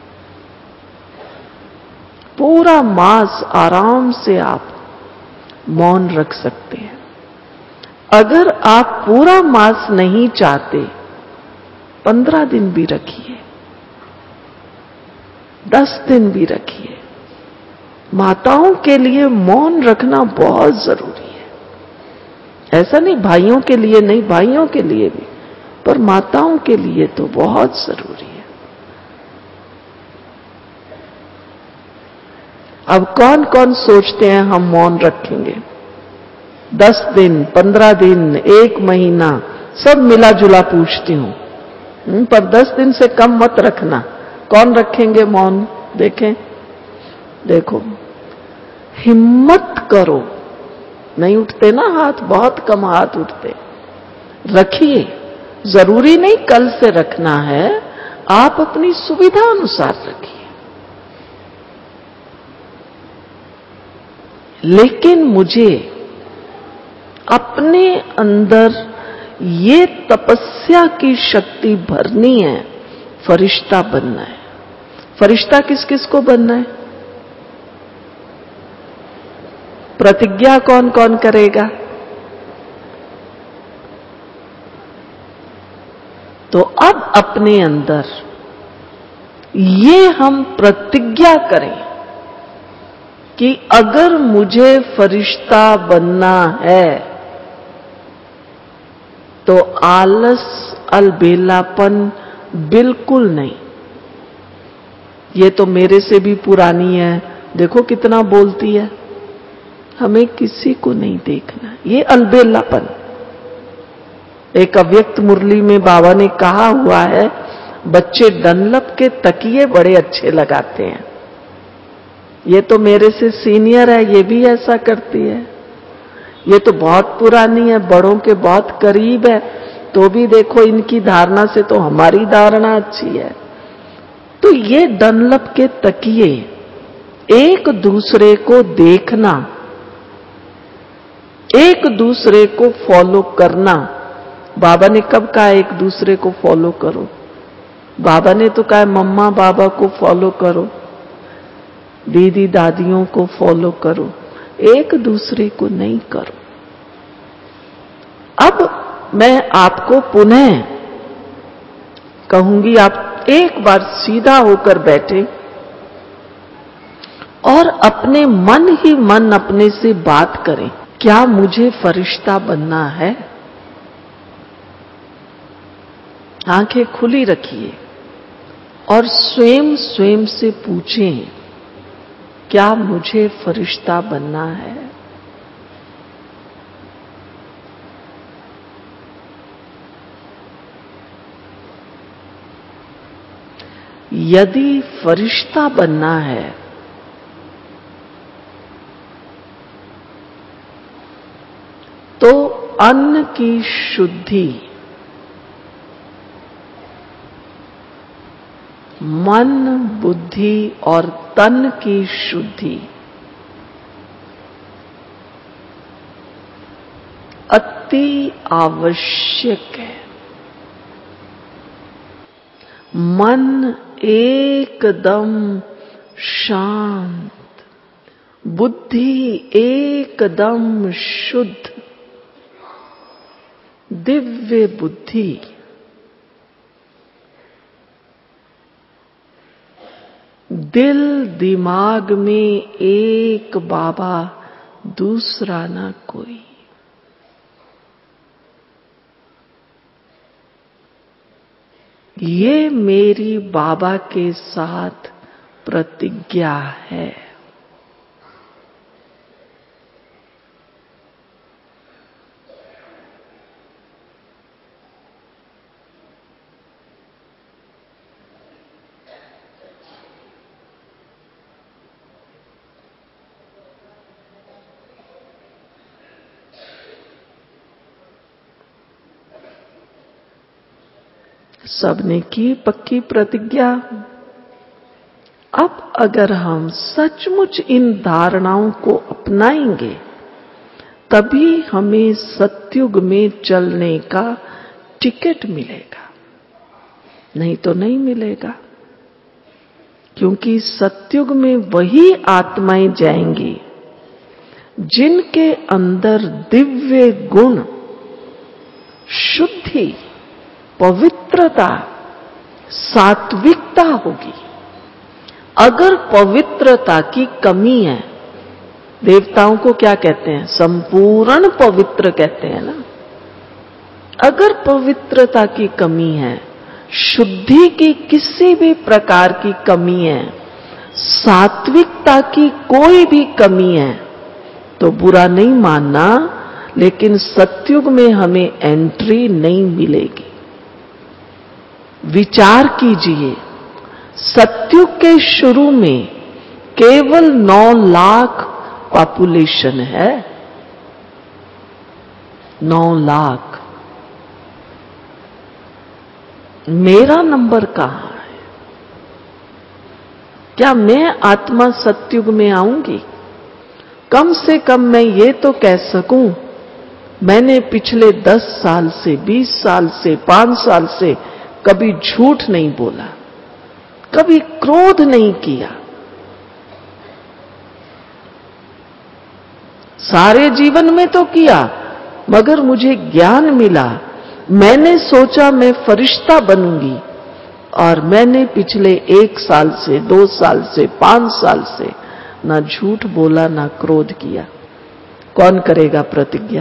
पूरा मास आराम से आप मौन रख सकते हैं। अगर आप पूरा मास नहीं चाहते, पंद्रह दिन भी रखिए, दस दिन भी रखिए। माताओं के लिए मौन रखना बहुत जरूरी है। ऐसा नहीं भाइयों के लिए नहीं, भाइयों के लिए भी, पर माताओं के लिए तो बहुत जरूरी है। अब कौन कौन सोचते हैं हम मौन रखेंगे? दस दिन, पंद्रह दिन, एक महीना, सब मिला जुला पूछती हूं, पर दस दिन से कम मत रखना। कौन रखेंगे मौन? देखें, देखो, हिम्मत करो। नहीं उठते ना हाथ, बहुत कम हाथ उठते। रखिए, जरूरी नहीं कल से रखना है, आप अपनी सुविधा अनुसार रखिए। लेकिन मुझे अपने अंदर ये तपस्या की शक्ति भरनी है, फरिश्ता बनना है। फरिश्ता किस किस को बनना है? प्रतिज्ञा कौन कौन करेगा? तो अब अपने अंदर ये हम प्रतिज्ञा करें कि अगर मुझे फरिश्ता बनना है तो आलस, अलबेलापन बिल्कुल नहीं। ये तो मेरे से भी पुरानी है, देखो कितना बोलती है, हमें किसी को नहीं देखना, ये अलबेलापन। एक अव्यक्त मुरली में बाबा ने कहा हुआ है, बच्चे डनलप के तकिए बड़े अच्छे लगाते हैं। ये तो मेरे से सीनियर है, ये भी ऐसा करती है। ये तो बहुत पुरानी है, बड़ों के बहुत करीब है, तो भी देखो इनकी धारणा से तो हमारी धारणा अच्छी है। तो ये डनलप के तकिए, एक दूसरे को देखना, एक दूसरे को फॉलो करना। बाबा ने कब कहा एक दूसरे को फॉलो करो? बाबा ने तो कहा मम्मा बाबा को फॉलो करो, दीदी दादियों को फॉलो करो, एक दूसरे को नहीं करो। अब मैं आपको पुनः कहूंगी आप एक बार सीधा होकर बैठे और अपने मन ही मन अपने से बात करें, क्या मुझे फरिश्ता बनना है? आंखें खुली रखिए और स्वयं स्वयं से पूछें, क्या मुझे फरिश्ता बनना है? यदि फरिश्ता बनना है तो अन्न की शुद्धि, मन, बुद्धि और तन की शुद्धि अति आवश्यक है। मन एकदम शांत, बुद्धि एकदम शुद्ध, दिव्य बुद्धि, दिल दिमाग में एक बाबा, दूसरा ना कोई। ये मेरी बाबा के साथ प्रतिज्ञा है। सबने की पक्की प्रतिज्ञा। अब अगर हम सचमुच इन धारणाओं को अपनाएंगे तभी हमें सतयुग में चलने का टिकट मिलेगा, नहीं तो नहीं मिलेगा। क्योंकि सतयुग में वही आत्माएं जाएंगी जिनके अंदर दिव्य गुण, शुद्धि, पवित्रता, सात्विकता होगी। अगर पवित्रता की कमी है, देवताओं को क्या कहते हैं? संपूर्ण पवित्र कहते हैं ना। अगर पवित्रता की कमी है, शुद्धि की किसी भी प्रकार की कमी है, सात्विकता की कोई भी कमी है, तो बुरा नहीं मानना, लेकिन सतयुग में हमें एंट्री नहीं मिलेगी। विचार कीजिए, सतयुग के शुरू में केवल नौ लाख पॉपुलेशन है। नौ लाख। मेरा नंबर कहां है? क्या मैं आत्मा सतयुग में आऊंगी? कम से कम मैं ये तो कह सकूं, मैंने पिछले दस साल से, बीस साल से, पांच साल से कभी झूठ नहीं बोला, कभी क्रोध नहीं किया। सारे जीवन में तो किया, मगर मुझे ज्ञान मिला। मैंने सोचा मैं फरिश्ता बनूंगी, और मैंने पिछले एक साल से, दो साल से, पांच साल से ना झूठ बोला, ना क्रोध किया। कौन करेगा प्रतिज्ञा?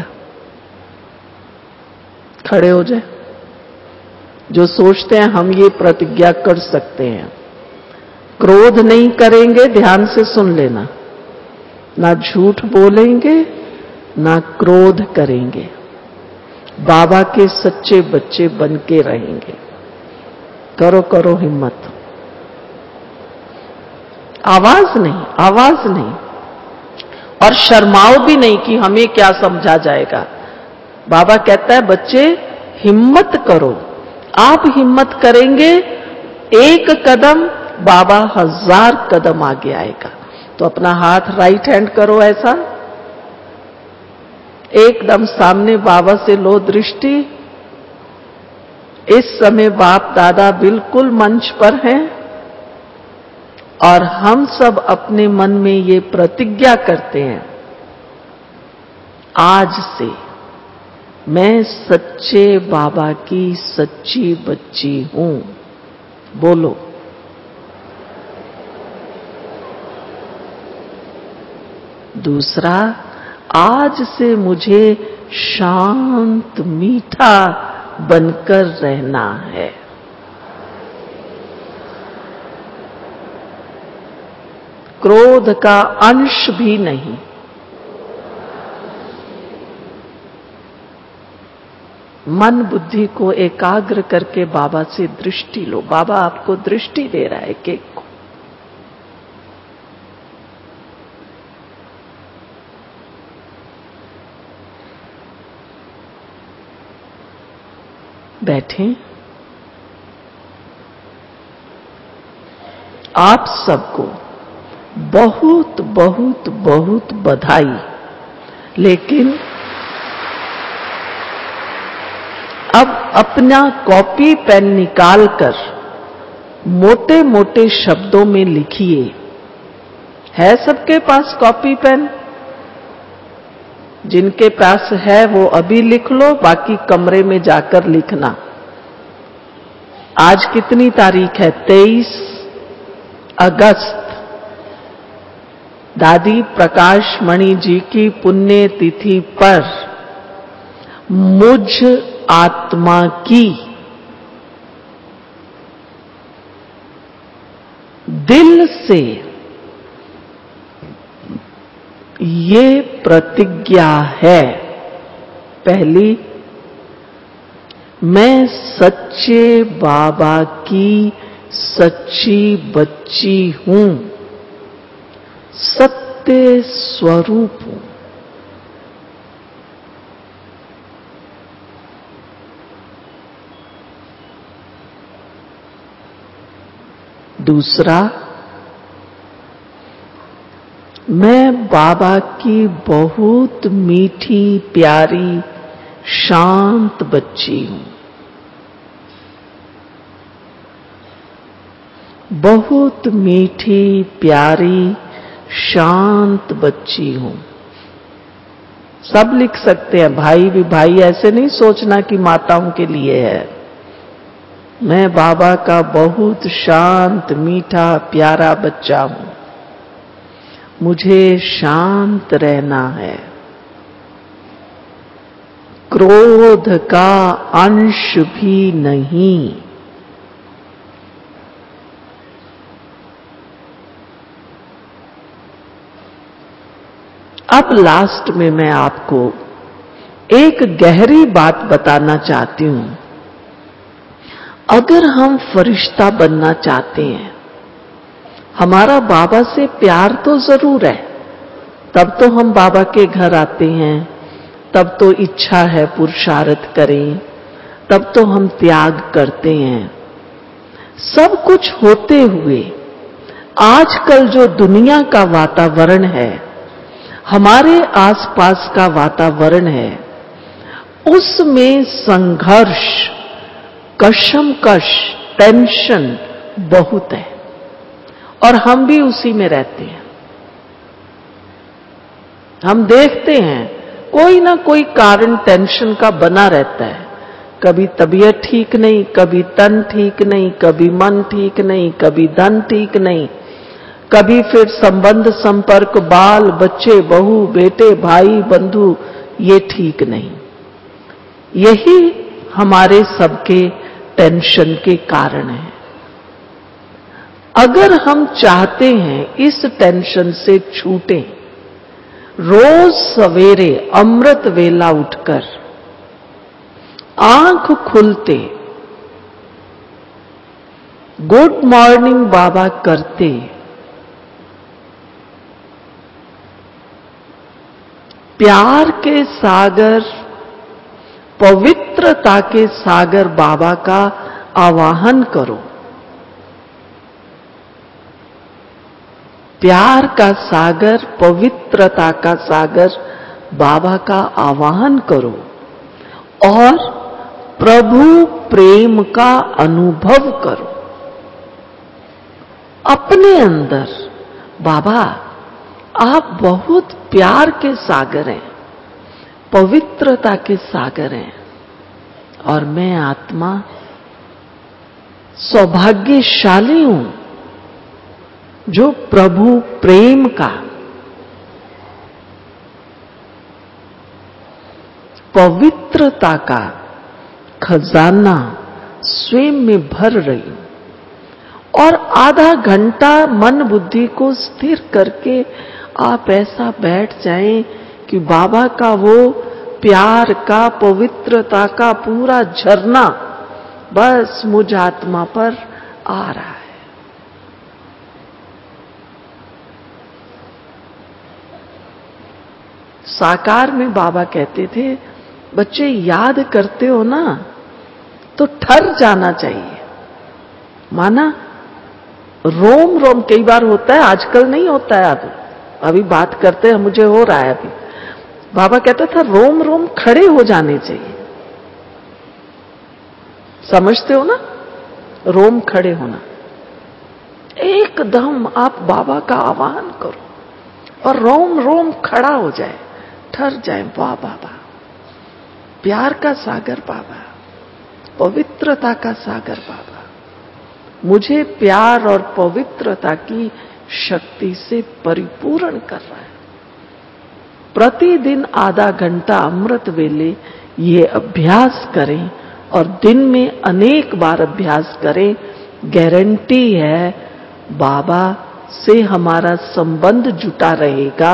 खड़े हो जाए जो सोचते हैं हम ये प्रतिज्ञा कर सकते हैं। क्रोध नहीं करेंगे, ध्यान से सुन लेना, ना झूठ बोलेंगे, ना क्रोध करेंगे, बाबा के सच्चे बच्चे बन के रहेंगे। करो करो हिम्मत। आवाज नहीं, आवाज नहीं, और शर्माओ भी नहीं कि हमें क्या समझा जाएगा। बाबा कहता है बच्चे हिम्मत करो। आप हिम्मत करेंगे, एक कदम बाबा हजार कदम आगे आएगा। तो अपना हाथ राइट हैंड करो ऐसा, एकदम सामने बाबा से लो दृष्टि। इस समय बाप दादा बिल्कुल मंच पर हैं और हम सब अपने मन में ये प्रतिज्ञा करते हैं, आज से मैं सच्चे बाबा की सच्ची बच्ची हूं। बोलो। दूसरा, आज से मुझे शांत मीठा बनकर रहना है। क्रोध का अंश भी नहीं। मन बुद्धि को एकाग्र करके बाबा से दृष्टि लो। बाबा आपको दृष्टि दे रहा है केक को। बैठें। आप सबको बहुत बहुत बहुत बधाई। लेकिन अब अपना कॉपी पेन निकालकर मोटे मोटे शब्दों में लिखिए। है सबके पास कॉपी पेन? जिनके पास है वो अभी लिख लो, बाकी कमरे में जाकर लिखना। आज कितनी तारीख है? तेईस अगस्त। दादी प्रकाश मणि जी की पुण्य तिथि पर मुझ आत्मा की दिल से ये प्रतिज्ञा है। पहली, मैं सच्चे बाबा की सच्ची बच्ची हूं, सत्य स्वरूप हूं। दूसरा, मैं बाबा की बहुत मीठी प्यारी शांत बच्ची हूं। बहुत मीठी प्यारी शांत बच्ची हूं। सब लिख सकते हैं। भाई भी भाई ऐसे नहीं सोचना कि माताओं के लिए है। मैं बाबा का बहुत शांत मीठा प्यारा बच्चा हूं। मुझे शांत रहना है। क्रोध का अंश भी नहीं। अब लास्ट में मैं आपको एक गहरी बात बताना चाहती हूं। अगर हम फरिश्ता बनना चाहते हैं, हमारा बाबा से प्यार तो जरूर है, तब तो हम बाबा के घर आते हैं, तब तो इच्छा है पुरुषार्थ करें, तब तो हम त्याग करते हैं। सब कुछ होते हुए आजकल जो दुनिया का वातावरण है, हमारे आसपास का वातावरण है, उसमें संघर्ष, कशमकश, टेंशन बहुत है और हम भी उसी में रहते हैं। हम देखते हैं कोई ना कोई कारण टेंशन का बना रहता है। कभी तबीयत ठीक नहीं, कभी तन ठीक नहीं, कभी मन ठीक नहीं, कभी धन ठीक नहीं, कभी फिर संबंध संपर्क, बाल बच्चे, बहू बेटे, भाई बंधु, ये ठीक नहीं। यही हमारे सबके टेंशन के कारण है। अगर हम चाहते हैं इस टेंशन से छूटें, रोज सवेरे अमृत वेला उठकर आंख खुलते गुड मॉर्निंग बाबा करते, प्यार के सागर, पवित्रता के सागर बाबा का आवाहन करो। प्यार का सागर, पवित्रता का सागर बाबा का आवाहन करो और प्रभु प्रेम का अनुभव करो अपने अंदर। बाबा, आप बहुत प्यार के सागर हैं, पवित्रता के सागर हैं और मैं आत्मा सौभाग्यशाली हूं जो प्रभु प्रेम का, पवित्रता का खजाना स्वयं में भर रही हूं। और आधा घंटा मन बुद्धि को स्थिर करके आप ऐसा बैठ जाएं कि बाबा का वो प्यार का, पवित्रता का पूरा झरना बस मुझ आत्मा पर आ रहा है। साकार में बाबा कहते थे, बच्चे याद करते हो ना तो ठर जाना चाहिए। माना रोम रोम कई बार होता है, आजकल नहीं होता है, अब अभी बात करते हैं, मुझे हो रहा है अभी। बाबा कहता था रोम रोम खड़े हो जाने चाहिए। समझते हो ना, रोम खड़े होना। एकदम आप बाबा का आह्वान करो और रोम रोम खड़ा हो जाए, ठर जाए। वाह बाबा, प्यार का सागर बाबा, पवित्रता का सागर बाबा, मुझे प्यार और पवित्रता की शक्ति से परिपूर्ण कर रहा है। प्रतिदिन आधा घंटा अमृत वेले ये अभ्यास करें और दिन में अनेक बार अभ्यास करें। गारंटी है बाबा से हमारा संबंध जुटा रहेगा,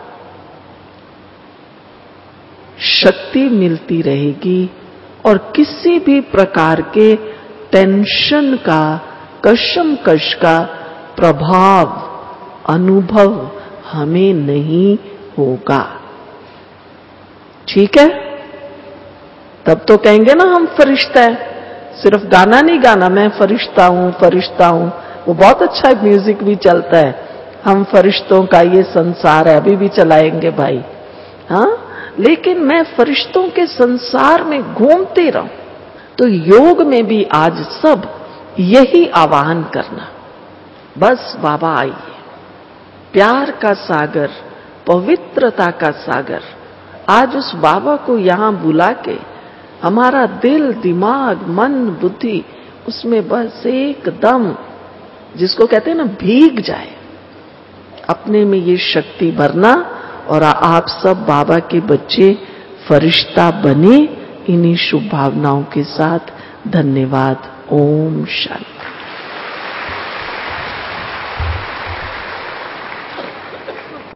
शक्ति मिलती रहेगी और किसी भी प्रकार के टेंशन का, कशमकश का प्रभाव, अनुभव हमें नहीं होगा। ठीक है? तब तो कहेंगे ना हम फरिश्ता है। सिर्फ गाना नहीं गाना, मैं फरिश्ता हूं, फरिश्ता हूं, वो बहुत अच्छा म्यूजिक भी चलता है, हम फरिश्तों का ये संसार है, अभी भी चलाएंगे भाई। हाँ, लेकिन मैं फरिश्तों के संसार में घूमते रहूं। तो योग में भी आज सब यही आवाहन करना, बस बाबा आइए, प्यार का सागर, पवित्रता का सागर। आज उस बाबा को यहां बुला के हमारा दिल, दिमाग, मन, बुद्धि उसमें बस एकदम, जिसको कहते हैं ना, भीग जाए। अपने में ये शक्ति भरना और आप सब बाबा के बच्चे फरिश्ता बने। इन्हीं शुभ भावनाओं के साथ धन्यवाद। ओम शांति।